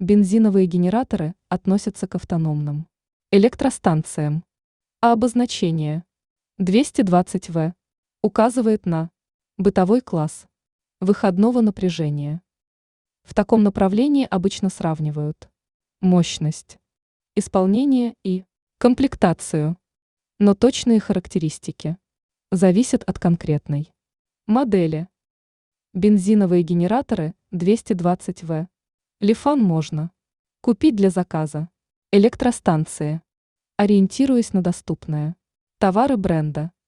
Бензиновые генераторы относятся к автономным электростанциям, а обозначение 220В указывает на бытовой класс выходного напряжения. В таком направлении обычно сравнивают мощность, исполнение и комплектацию, но точные характеристики зависят от конкретной модели. Бензиновые генераторы 220В Лифан можно купить для заказа электростанции, ориентируясь на доступные товары бренда.